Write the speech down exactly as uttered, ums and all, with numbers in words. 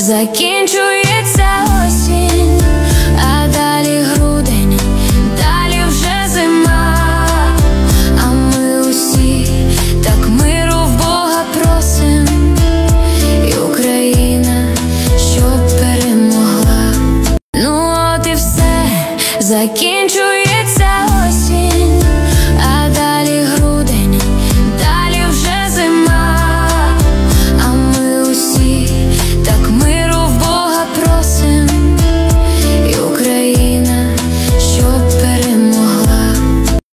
закінчується осінь, а далі грудень, далі вже зима. А ми усі так миру в Бога просим, і Україна, щоб перемогла. Ну от і все, закінчується